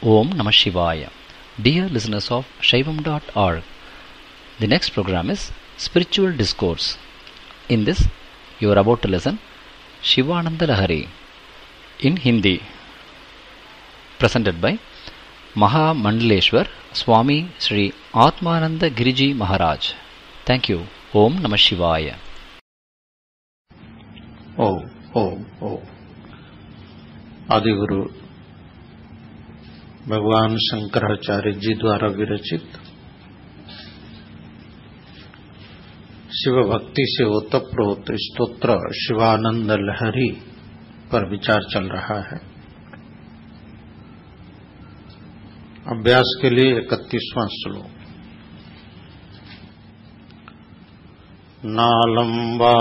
Om Namah Shivaya. Dear listeners of Shaivam.org, the next program is Spiritual Discourse. In this, you are about to listen Shivananda Lahari in Hindi, presented by Maha Mandaleshwar Swami Sri Atmananda Giriji Maharaj. Thank you. Om Namah Shivaya. ओम आदिगुरु भगवान शंकराचार्य जी द्वारा विरचित शिव भक्ति से ओतप्रोत स्तोत्र शिवानंद लहरी पर विचार चल रहा है। अभ्यास के लिए 31वां श्लोक। नालं वा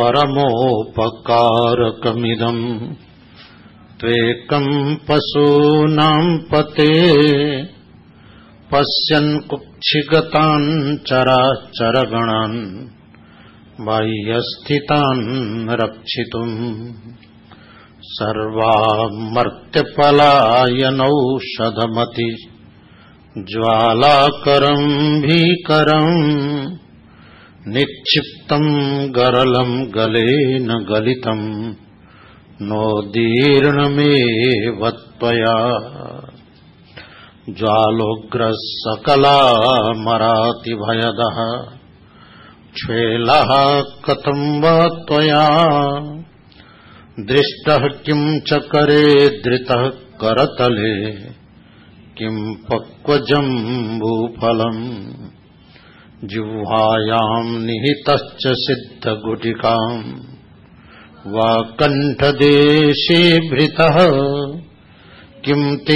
परमोपकारकमिदं त्वेकं पशूनां पते पश्यन् कुक्षिगतान् चराचरगणान् बाह्यस्थितान् रक्षितुम् सर्वामर्त्यपलायनौषधमति ज्वालाकरं भीकरम् निक्षिप्तं गरलं गलेन गलितं नोदीर्णमेव त्वया ज्वालोग्रः सकलामरातिभयदः क्ष्वेलः कथं वा त्वया दृष्टः किं च करे धृतः करतले किं पक्वजम्बूफलम् जिह्वायां निहितश्च सिद्धगुटिकाम् वा कण्ठदेशे भृतः किं ते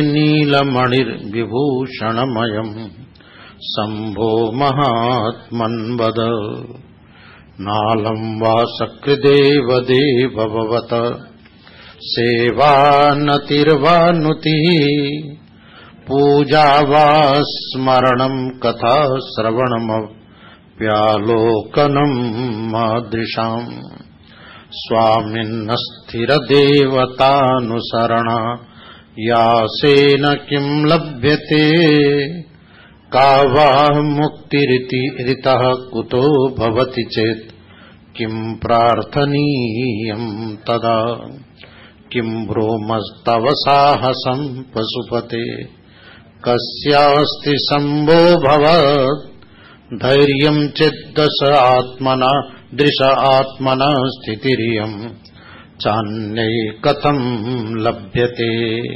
नीलमणिर्विभूषणमयम् शम्भो महात्मन् वद नालं वा सकृदेव देवभवत सेवानतिर्वा नुतिः पूजा वा स्मरणं कथा श्रवणमप्यालोकनं मादृशाम् स्वामिन्नस्थिरदेवतानुसरणा यासेन किं लभ्यते का वा मुक्तिरिति ऋतः कुतो भवति चेत् किं प्रार्थनीयं तदा किं ब्रूमस्तव साहसं पशुपते कस्यास्ति शम्भो भवत् धैर्यं चिद्दश आत्मना दृश आत्मना स्थितिरियं चान्यै कथं लभ्यते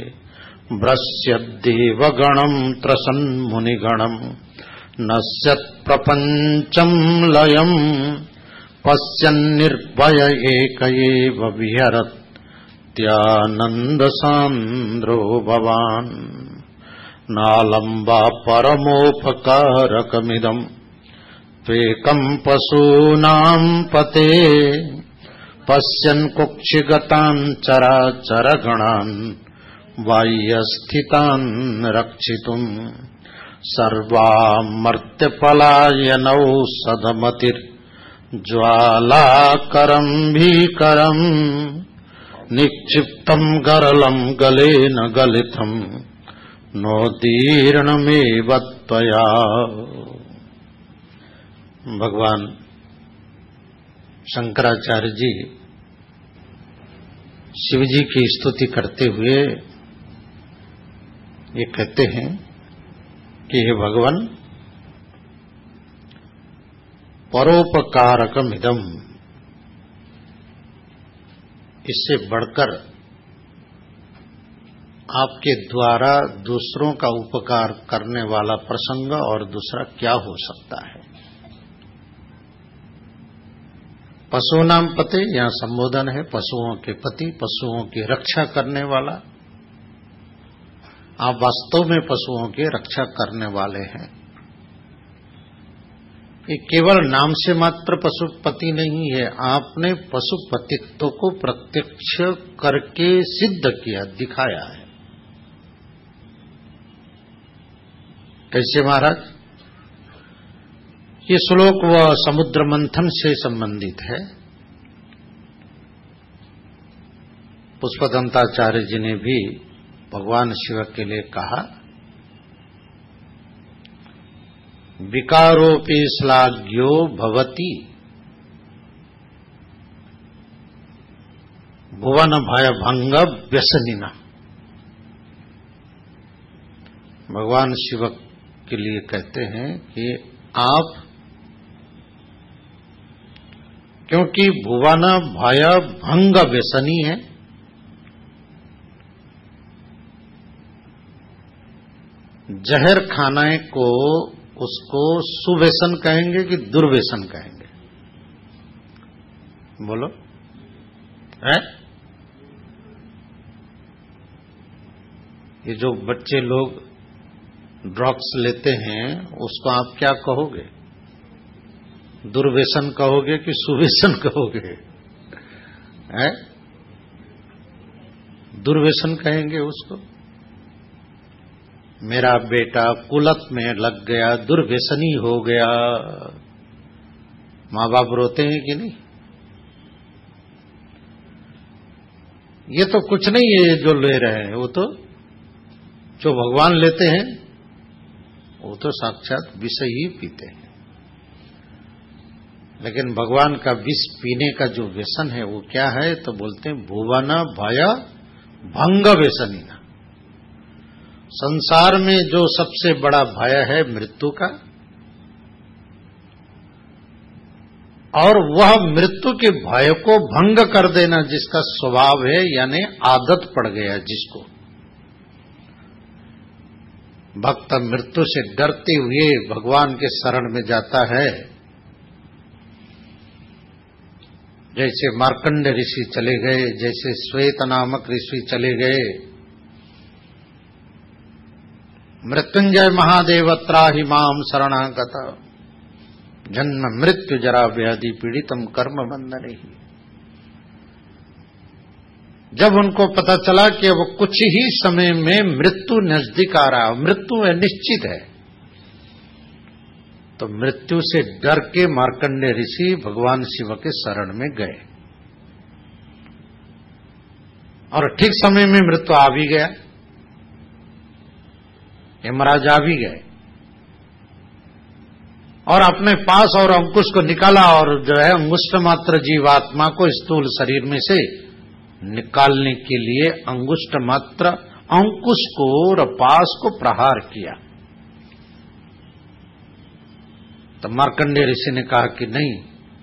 भ्रस्यद्देवगणं त्रसन्मुनिगणं नश्यत्प्रपञ्चं लयं पश्यन्निर्भय एक एव विहरत्यानन्दसान्द्रो भवान् नालं वा परमोपकारकमिदं त्वेकं पशूनां पते पश्यन् कुक्षिगतान् चराचरगणान् बाह्यस्थितान् रक्षितुम् सर्वामर्त्यपलायनौषधमतिर्ज्वालाकरं भीकरम् निक्षिप्तं गरलं गलेन गलितं नोदीर्णमेव त्वया। भगवान शंकराचार्य जी शिव जी की स्तुति करते हुए ये कहते हैं कि हे भगवान, परोपकारकमिदं, इससे बढ़कर आपके द्वारा दूसरों का उपकार करने वाला प्रसंग और दूसरा क्या हो सकता है। पशुनाम पते, यहां संबोधन है पशुओं के पति, पशुओं की रक्षा करने वाला। आप वास्तव में पशुओं की रक्षा करने वाले हैं। ये केवल नाम से मात्र पशुपति नहीं है, आपने पशुपतित्व को प्रत्यक्ष करके सिद्ध किया, दिखाया है। कैसे महाराज? ये श्लोक वह समुद्र मंथन से संबंधित है। पुष्पदंताचार्य जी ने भी भगवान शिव के लिए कहा, विकारोपि श्लाघ्यो भवति भुवन भय भंग व्यसनिना। भगवान शिव के लिए कहते हैं कि आप, क्योंकि भुवन भय भंग व्यसनी है, जहर खाने को उसको सुव्यसन कहेंगे कि दुर्व्यसन कहेंगे? बोलो है? ये जो बच्चे लोग ड्रग्स लेते हैं उसको आप क्या कहोगे? दुर्व्यसन कहोगे कि सुव्यसन कहोगे? है? दुर्व्यसन कहेंगे उसको। मेरा बेटा कुलत में लग गया, दुर्व्यसनी हो गया। माँ बाप रोते हैं कि नहीं? ये तो कुछ नहीं है जो ले रहे हैं, वो तो जो भगवान लेते हैं वो तो साक्षात विष ही पीते हैं। लेकिन भगवान का विष पीने का जो व्यसन है वो क्या है? तो बोलते हैं भुवन भय भंग व्यसनिना। संसार में जो सबसे बड़ा भय है मृत्यु का, और वह मृत्यु के भय को भंग कर देना जिसका स्वभाव है, यानी आदत पड़ गया जिसको, भक्त मृत्यु से डरते हुए भगवान के शरण में जाता है। जैसे मार्कंड ऋषि चले गए, जैसे श्वेत नामक ऋषि चले गए। मृत्युंजय महादेव त्राहि माम शरणागत जन्म मृत्यु जरा व्याधि पीड़ितम कर्म बंधने ही। जब उनको पता चला कि अब कुछ ही समय में मृत्यु नजदीक आ रहा, मृत्यु है निश्चित है, तो मृत्यु से डर के मार्कंडेय ऋषि भगवान शिव के शरण में गए, और ठीक समय में मृत्यु आ भी गया। यमराज आ भी गए और अपने पास और अंकुश को निकाला, और जो है अंगुष्ठ मात्र जीवात्मा को स्थूल शरीर में से निकालने के लिए अंगुष्ठ मात्र अंकुश को और पास को प्रहार किया। तो मार्कंडेय ऋषि ने कहा कि नहीं,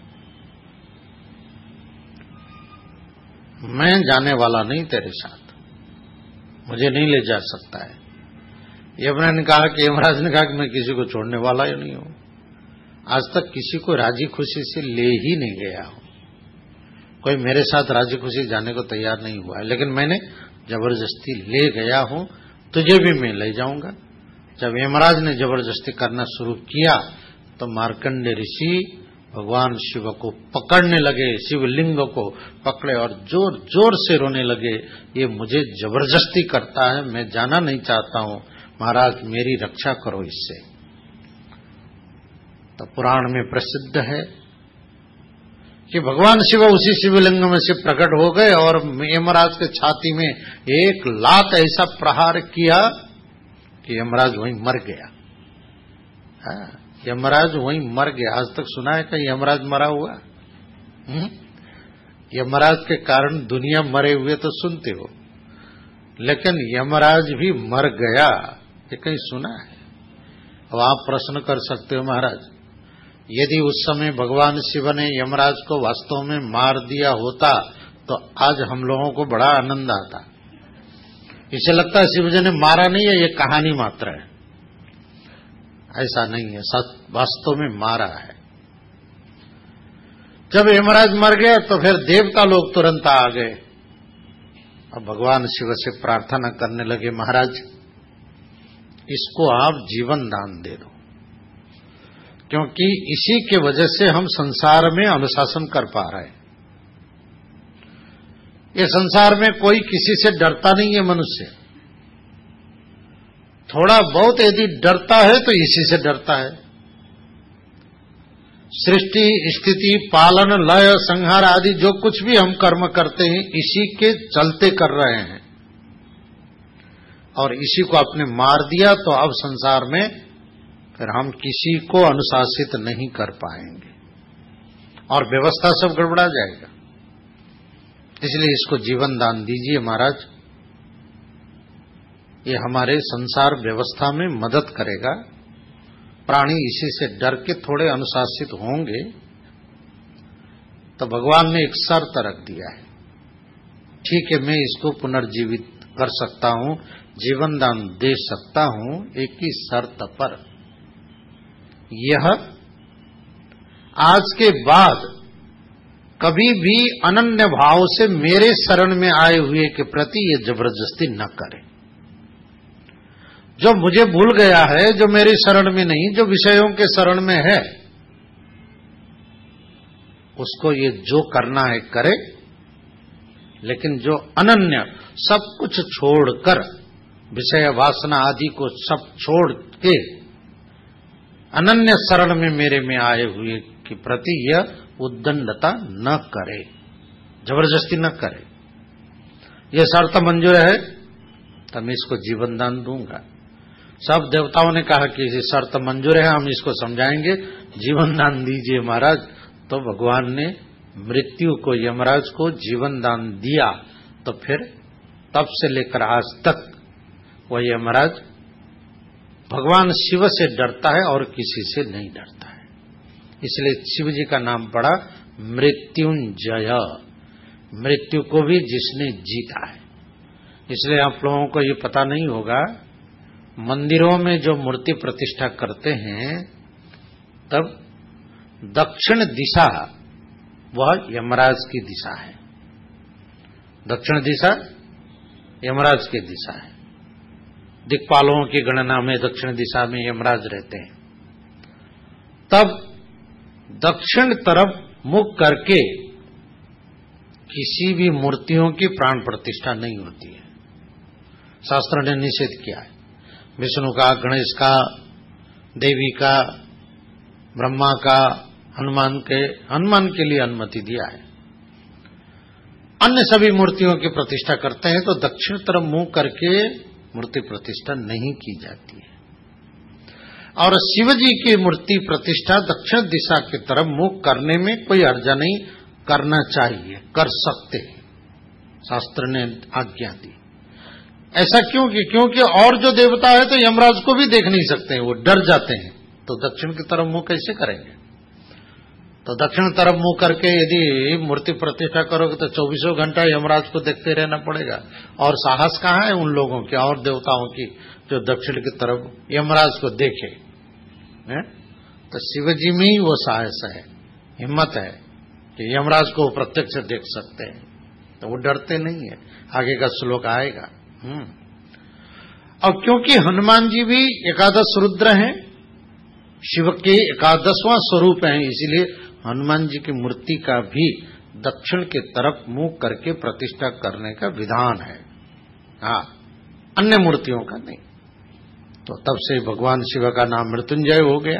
मैं जाने वाला नहीं तेरे साथ, मुझे नहीं ले जा सकता है। यमराज ने कहा कि यमराज ने कहा कि मैं किसी को छोड़ने वाला ही नहीं हूं, आज तक किसी को राजी खुशी से ले ही नहीं गया हूं, कोई मेरे साथ राजी खुशी जाने को तैयार नहीं हुआ है, लेकिन मैंने जबरदस्ती ले गया हूं, तुझे भी मैं ले जाऊंगा। जब यमराज ने जबरदस्ती करना शुरू किया तो मार्कंडेय ऋषि भगवान शिव को पकड़ने लगे, शिवलिंग को पकड़े और जोर जोर से रोने लगे, ये मुझे जबरदस्ती करता है, मैं जाना नहीं चाहता हूं, महाराज मेरी रक्षा करो इससे। तो पुराण में प्रसिद्ध है कि भगवान शिव उसी शिवलिंग में से प्रकट हो गए और यमराज के छाती में एक लात ऐसा प्रहार किया कि यमराज वहीं मर गया। यमराज वहीं मर गया। आज तक सुना है कि यमराज मरा हुआ? यमराज के कारण दुनिया मरे हुए तो सुनते हो, लेकिन यमराज भी मर गया ये कहीं सुना है? अब आप प्रश्न कर सकते हो, महाराज यदि उस समय भगवान शिव ने यमराज को वास्तव में मार दिया होता तो आज हम लोगों को बड़ा आनंद आता। इसे लगता है शिवजी ने मारा नहीं है, ये कहानी मात्र है। ऐसा नहीं है, सच वास्तव में मारा है। जब यमराज मर गया तो फिर देवता लोग तुरंत आ गए और भगवान शिव से प्रार्थना करने लगे, महाराज इसको आप जीवन दान दे दो, क्योंकि इसी के वजह से हम संसार में अनुशासन कर पा रहे हैं। ये संसार में कोई किसी से डरता नहीं है। मनुष्य थोड़ा बहुत यदि डरता है तो इसी से डरता है। सृष्टि, स्थिति, पालन, लय, संहार आदि जो कुछ भी हम कर्म करते हैं इसी के चलते कर रहे हैं। और इसी को आपने मार दिया तो अब संसार में फिर हम किसी को अनुशासित नहीं कर पाएंगे और व्यवस्था सब गड़बड़ा जाएगा। इसलिए इसको जीवन दान दीजिए महाराज, ये हमारे संसार व्यवस्था में मदद करेगा। प्राणी इसी से डर के थोड़े अनुशासित होंगे। तो भगवान ने एक शर्त रख दिया है, ठीक है मैं इसको पुनर्जीवित कर सकता हूं, जीवन दान दे सकता हूं, एक ही शर्त पर, यह आज के बाद कभी भी अनन्य भाव से मेरे शरण में आए हुए के प्रति ये जबरदस्ती न करे। जो मुझे भूल गया है, जो मेरी शरण में नहीं, जो विषयों के शरण में है, उसको ये जो करना है करे, लेकिन जो अनन्य सब कुछ छोड़कर, विषय वासना आदि को सब छोड़ के अनन्य शरण में मेरे में आए हुए के प्रति यह उद्दंडता न करे, जबरदस्ती न करे। यह शर्त मंजूर है तो मैं इसको जीवन दान दूंगा। सब देवताओं ने कहा कि ये शर्त मंजूर है, हम इसको समझाएंगे, जीवन दान दीजिए महाराज। तो भगवान ने मृत्यु को, यमराज को जीवन दान दिया। तो फिर तब से लेकर आज तक वह यमराज भगवान शिव से डरता है और किसी से नहीं डरता है। इसलिए शिव जी का नाम पड़ा मृत्युंजय, मृत्यु को भी जिसने जीता है। इसलिए आप लोगों को ये पता नहीं होगा, मंदिरों में जो मूर्ति प्रतिष्ठा करते हैं तब दक्षिण दिशा वह यमराज की दिशा है। दक्षिण दिशा यमराज की दिशा है। दिक्पालों की गणना में दक्षिण दिशा में यमराज रहते हैं। तब दक्षिण तरफ मुख करके किसी भी मूर्तियों की प्राण प्रतिष्ठा नहीं होती है, शास्त्र ने निषेध किया है। विष्णु का, गणेश का, देवी का, ब्रह्मा का, हनुमान के लिए अनुमति दिया है। अन्य सभी मूर्तियों की प्रतिष्ठा करते हैं तो दक्षिण तरफ मुंह करके मूर्ति प्रतिष्ठा नहीं की जाती है। और शिव जी की मूर्ति प्रतिष्ठा दक्षिण दिशा की तरफ मुंह करने में कोई हर्जा नहीं, करना चाहिए, कर सकते हैं, शास्त्र ने आज्ञा दी। ऐसा क्योंकि और जो देवता है तो यमराज को भी देख नहीं सकते हैं, वो डर जाते हैं। तो दक्षिण की तरफ मुंह कैसे करेंगे? तो दक्षिण तरफ मुंह करके यदि मूर्ति प्रतिष्ठा करोगे तो 24 घंटा यमराज को देखते रहना पड़ेगा। और साहस कहाँ है उन लोगों की और देवताओं की जो दक्षिण की तरफ यमराज को देखे है? तो शिवजी में ही वो साहस है, हिम्मत है कि यमराज को प्रत्यक्ष देख सकते हैं, तो वो डरते नहीं है। आगे का श्लोक आएगा। और क्योंकि हनुमान जी भी एकादश रुद्र हैं, शिव के 11वां स्वरूप हैं, इसीलिए हनुमान जी की मूर्ति का भी दक्षिण के तरफ मुंह करके प्रतिष्ठा करने का विधान है, हाँ, अन्य मूर्तियों का नहीं। तो तब से भगवान शिव का नाम मृत्युंजय हो गया।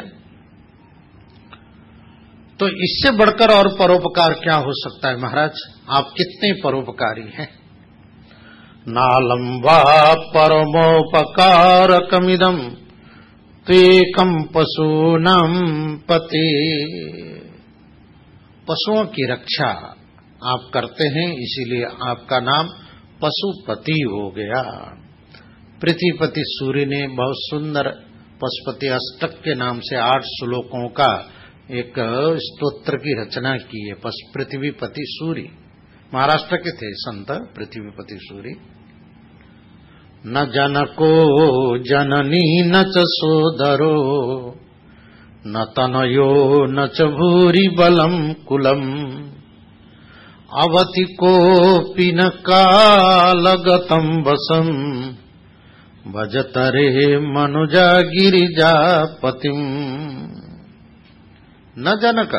तो इससे बढ़कर और परोपकार क्या हो सकता है महाराज? आप कितने परोपकारी हैं। नालम वा परमोपकारकमिदं त्वेकं पशूनां पते। पशुओं की रक्षा आप करते हैं, इसीलिए आपका नाम पशुपति हो गया। पृथ्वीपति सूर्य ने बहुत सुंदर पशुपति अष्टक के नाम से 8 श्लोकों का एक स्तोत्र की रचना की है। पृथ्वीपति सूर्य महाराष्ट्र के थे संत पृथ्वीपति सूर्य। न जनको जननी न च सोदरो न तनयो न च भूरि बलम कुलम अवति कोऽपि न कालगतं वसं भजतरे मनुजा गिरिजापतिम्। न जनक,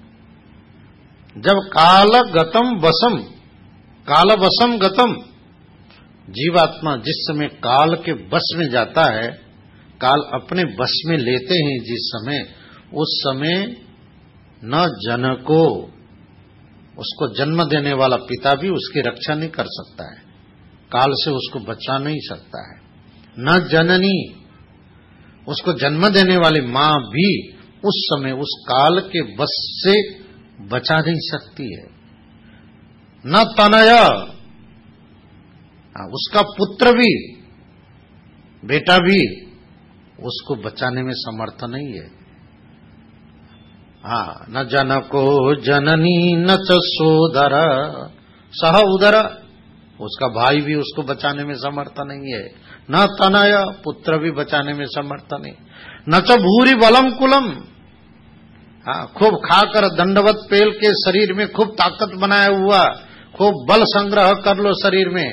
जब कालगतम वसम, कालवशम गतम, जीवात्मा जिस समय काल के वश में जाता है, काल अपने वश में लेते हैं जिस समय, उस समय न जनको, उसको जन्म देने वाला पिता भी उसकी रक्षा नहीं कर सकता है, काल से उसको बचा नहीं सकता है। न जननी, उसको जन्म देने वाली मां भी उस समय उस काल के बस से बचा नहीं सकती है। न तनया, उसका पुत्र भी, बेटा भी उसको बचाने में समर्थ नहीं है। न जनको जननी न च सोदर सह उदर, उसका भाई भी उसको बचाने में समर्थ नहीं है। न तनय, पुत्र भी बचाने में समर्थ नहीं। न च भूरि बलम कुलम, खूब खाकर दंडवत पेल के शरीर में खूब ताकत बनाया हुआ, खूब बल संग्रह कर लो शरीर में,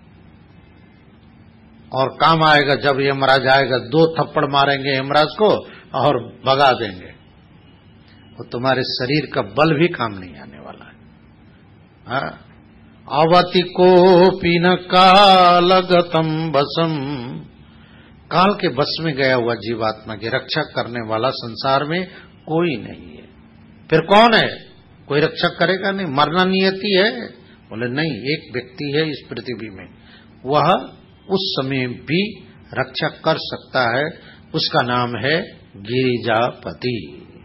और काम आएगा जब यमराज आएगा 2 थप्पड़ मारेंगे यमराज को और भगा देंगे। वो तुम्हारे शरीर का बल भी काम नहीं आने वाला है। अवति को पीन कालगतम बसम, काल के बस में गया हुआ जीवात्मा की रक्षा करने वाला संसार में कोई नहीं है। फिर कौन है? कोई रक्षा करेगा नहीं, मरना नियति है। बोले नहीं, एक व्यक्ति है इस पृथ्वी में, वह उस समय भी रक्षा कर सकता है, उसका नाम है गिरिजापति।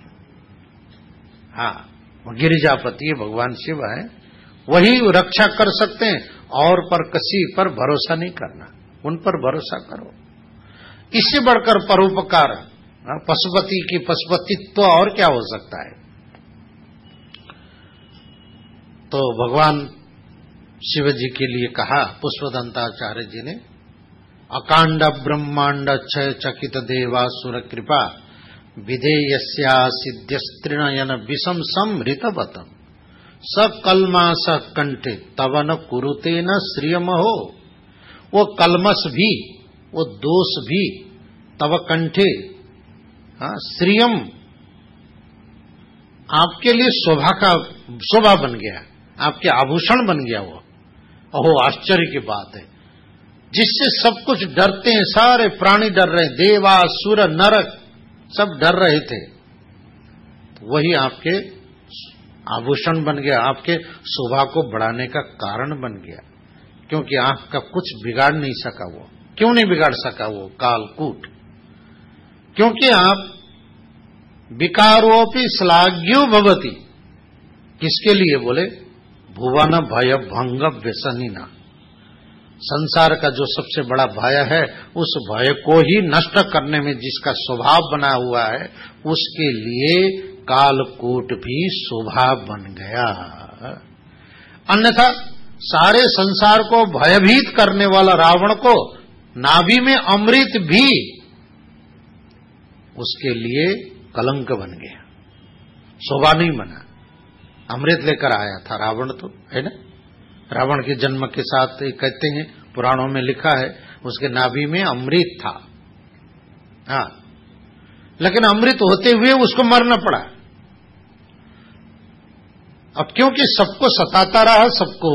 वो गिरिजापति भगवान शिव है, वही रक्षा कर सकते हैं। और पर किसी पर भरोसा नहीं करना, उन पर भरोसा करो। इससे बढ़कर परोपकार, पशुपति की पशुपतित्व और क्या हो सकता है। तो भगवान शिव जी के लिए कहा पुष्पदंताचार्य जी ने, अकांड ब्रह्मांड क्षय चकित देवासुर कृपा विधेयस्या सिद्ध्यस्त्रिनयन विषम समृतवतम सकलमास कंठे तवन कुरुते न श्रियमहो। वो कलमस भी, वो दोष भी तव कंठे श्रियम, आपके लिए शोभा बन गया, आपके आभूषण बन गया वो। ओहो, आश्चर्य की बात है, जिससे सब कुछ डरते हैं, सारे प्राणी डर रहे, देवा असुर नरक सब डर रहे थे, तो वही आपके आभूषण बन गया, आपके शोभा को बढ़ाने का कारण बन गया। क्योंकि आंख का कुछ बिगाड़ नहीं सका वो। क्यों नहीं बिगाड़ सका वो कालकूट? क्योंकि आप विकारोपि श्लाघ्यो भवति, किसके लिए? बोले भुवन भय भंग व्यसनिना, संसार का जो सबसे बड़ा भय है, उस भय को ही नष्ट करने में जिसका स्वभाव बना हुआ है, उसके लिए कालकूट भी शोभा बन गया। अन्यथा सारे संसार को भयभीत करने वाला रावण को नाभि में अमृत भी उसके लिए कलंक बन गया, शोभा नहीं बना। अमृत लेकर आया था रावण, तो है ना, रावण के जन्म के साथ कहते हैं, पुराणों में लिखा है, उसके नाभि में अमृत था। लेकिन अमृत होते हुए उसको मरना पड़ा। अब क्योंकि सबको सताता रहा, सबको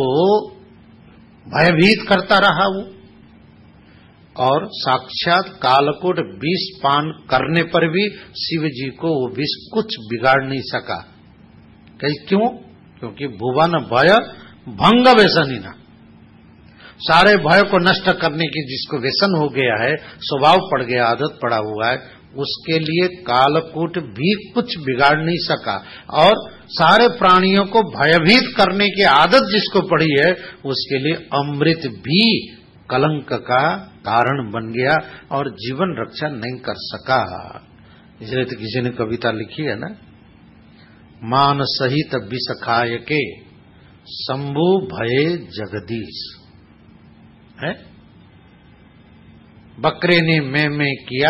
भयभीत करता रहा वो, और साक्षात कालकूट विष पान करने पर भी शिव जी को वो विष कुछ बिगाड़ नहीं सका। क्यों? क्योंकि भुवन भय भंग व्यसनिना, सारे भय को नष्ट करने की जिसको व्यसन हो गया है, स्वभाव पड़ गया, आदत पड़ा हुआ है, उसके लिए कालकूट भी कुछ बिगाड़ नहीं सका। और सारे प्राणियों को भयभीत करने की आदत जिसको पड़ी है, उसके लिए अमृत भी कलंक का कारण बन गया और जीवन रक्षा नहीं कर सका। इसलिए तो किसी ने कविता लिखी है ना, मान सहित विष खाय के शंभु भये जगदीश, है? बकरे ने मैं किया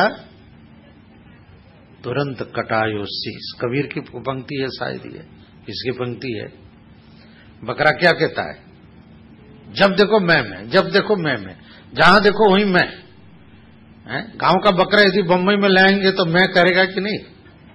तुरंत कटायो शीश। कबीर की पंक्ति है शायद, ये किसकी पंक्ति है? बकरा क्या कहता है? जब देखो मैं, जब देखो मैं, जहां देखो वहीं मैं। गांव का बकरा यदि बंबई में लाएंगे तो मैं करेगा कि नहीं?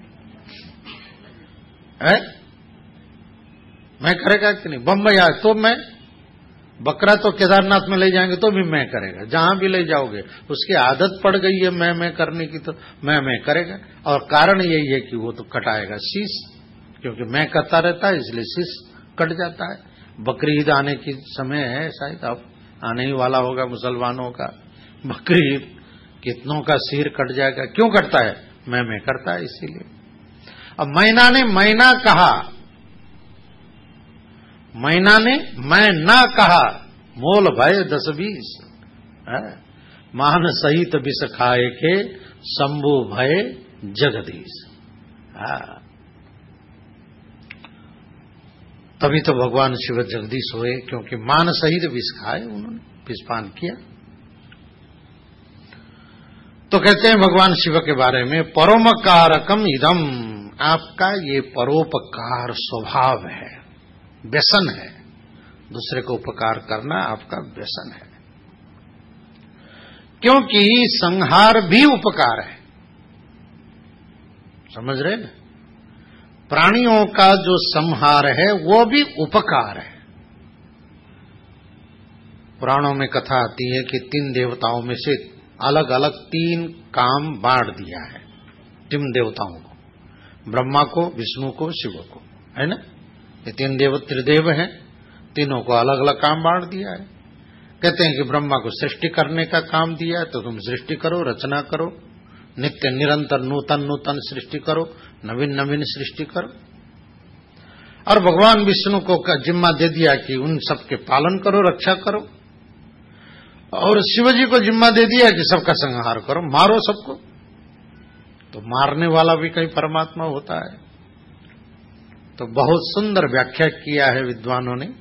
मैं करेगा कि नहीं? बंबई आए तो मैं, बकरा तो केदारनाथ में ले जाएंगे तो भी मैं करेगा, जहां भी ले जाओगे उसकी आदत पड़ गई है मैं करने की, तो मैं करेगा। और कारण यही है कि वो तो कटाएगा शीश, क्योंकि मैं करता रहता है इसलिए शीश कट जाता है। बकरी ईद आने की समय है, शायद अब आने ही वाला होगा मुसलमानों का बकरी ईद, कितनों का सिर कट जाएगा। क्यों कटता है? मैं करता है इसीलिए। अब मैना ने मैना कहा, मैना ने मैं ना कहा, मोल भय 10-20, मान सहित विष खाए के शंभु भय जगदीश। तभी तो भगवान शिव जगदीश हुए, क्योंकि मान सहित विष खाए, उन्होंने विषपान किया। तो कहते हैं भगवान शिव के बारे में, परोपकारकम इदम, आपका ये परोपकार स्वभाव है, व्यसन है, दूसरे को उपकार करना आपका व्यसन है। क्योंकि संहार भी उपकार है, समझ रहे हैं? प्राणियों का जो संहार है वो भी उपकार है। पुराणों में कथा आती है कि 3 देवताओं में से अलग अलग 3 काम बांट दिया है 3 देवताओं को, ब्रह्मा को, विष्णु को, शिव को, है ना? ये 3 देव त्रिदेव हैं, तीनों को अलग अलग काम बांट दिया है। कहते हैं कि ब्रह्मा को सृष्टि करने का काम दिया है, तो तुम सृष्टि करो, रचना करो, नित्य निरंतर नूतन नूतन सृष्टि करो, नवीन नवीन सृष्टि करो। और भगवान विष्णु को जिम्मा दे दिया कि उन सबके पालन करो, रक्षा करो। और शिवजी को जिम्मा दे दिया कि सबका संहार करो, मारो सबको। तो मारने वाला भी कहीं परमात्मा होता है। तो बहुत सुंदर व्याख्या किया है विद्वानों ने,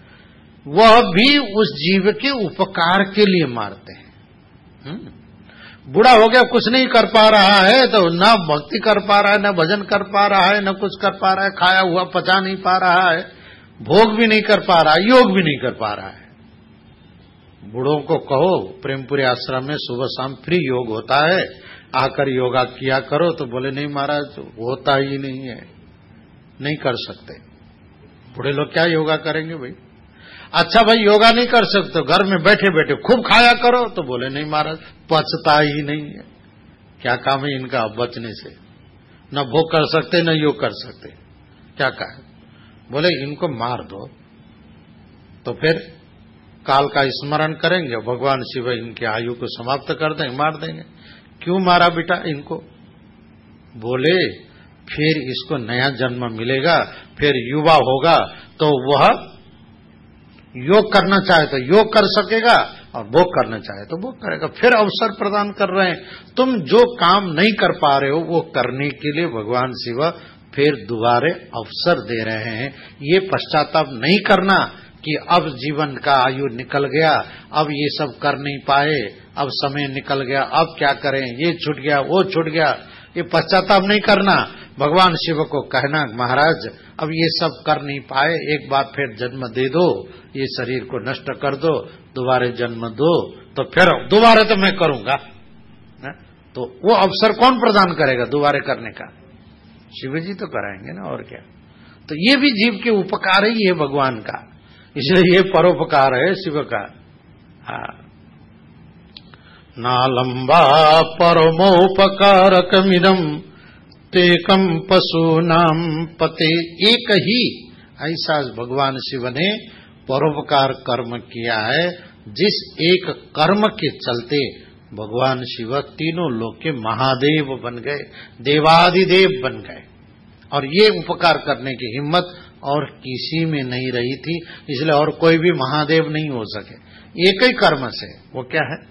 वह भी उस जीव के उपकार के लिए मारते हैं। बूढ़ा हो गया, कुछ नहीं कर पा रहा है, तो ना भक्ति कर पा रहा है, ना भजन कर पा रहा है, ना कुछ कर पा रहा है, खाया हुआ पचा नहीं पा रहा है, भोग भी नहीं कर पा रहा है, योग भी नहीं कर पा रहा है। बूढ़ों को कहो प्रेमपुरी आश्रम में सुबह शाम फ्री योग होता है, आकर योगा किया करो, तो बोले नहीं महाराज होता ही नहीं है, नहीं कर सकते। बूढ़े लोग क्या योगा करेंगे भाई? अच्छा भाई योगा नहीं कर सकते, घर में बैठे बैठे खूब खाया करो, तो बोले नहीं महाराज पचता ही नहीं है। क्या काम है इनका बचने से? न भोग कर सकते न योग कर सकते, क्या कहा? बोले इनको मार दो, तो फिर काल का स्मरण करेंगे, भगवान शिव इनकी आयु को समाप्त कर देंगे, मार देंगे। क्यों मारा बेटा इनको? बोले फिर इसको नया जन्म मिलेगा, फिर युवा होगा, तो वह योग करना चाहे तो योग कर सकेगा, और भोग करना चाहे तो भोग करेगा। फिर अवसर प्रदान कर रहे हैं। तुम जो काम नहीं कर पा रहे हो वो करने के लिए भगवान शिव फिर दोबारे अवसर दे रहे हैं। ये पश्चाताप नहीं करना कि अब जीवन का आयु निकल गया, अब ये सब कर नहीं पाए, अब समय निकल गया, अब क्या करें, ये छूट गया, वो छूट गया, ये पश्चाताप नहीं करना। भगवान शिव को कहना महाराज अब ये सब कर नहीं पाए, एक बार फिर जन्म दे दो, ये शरीर को नष्ट कर दो, दोबारा जन्म दो, तो फिर दोबारा तो मैं करूंगा। तो वो अवसर कौन प्रदान करेगा दोबारा करने का? शिव जी तो कराएंगे ना, और क्या। तो ये भी जीव के उपकार ही है भगवान का, इसलिए ये परोपकार है शिव का। नालंबा परमोपकारकमिदं तेकम पशूनाम पते। एक ही ऐसा भगवान शिव ने परोपकार कर्म किया है, जिस एक कर्म के चलते भगवान शिव तीनों लोक के महादेव बन गए, देवादिदेव बन गए। और ये उपकार करने की हिम्मत और किसी में नहीं रही थी, इसलिए और कोई भी महादेव नहीं हो सके। एक ही कर्म से, वो क्या है?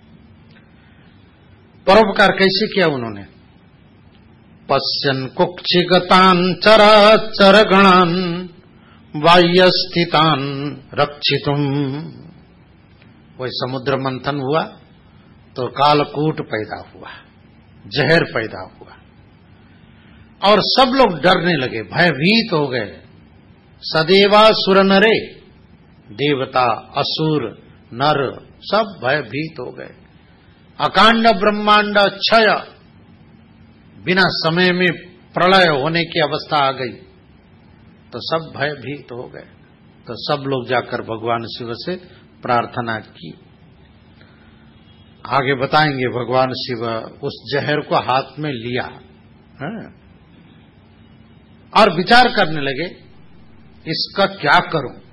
परोपकार कैसे किया उन्होंने? पश्यन् कुक्षिगतान् चराचर गणान् बाह्यस्थितान् रक्षितुम्। वही समुद्र मंथन हुआ तो कालकूट पैदा हुआ, जहर पैदा हुआ, और सब लोग डरने लगे, भयभीत हो गए। सदेवा सुर नरे, देवता असुर नर सब भयभीत हो गए। अकांड ब्रह्मांड क्षय, बिना समय में प्रलय होने की अवस्था आ गई, तो सब भयभीत हो गए। तो सब लोग जाकर भगवान शिव से प्रार्थना की। आगे बताएंगे भगवान शिव उस जहर को हाथ में लिया और विचार करने लगे इसका क्या करूं।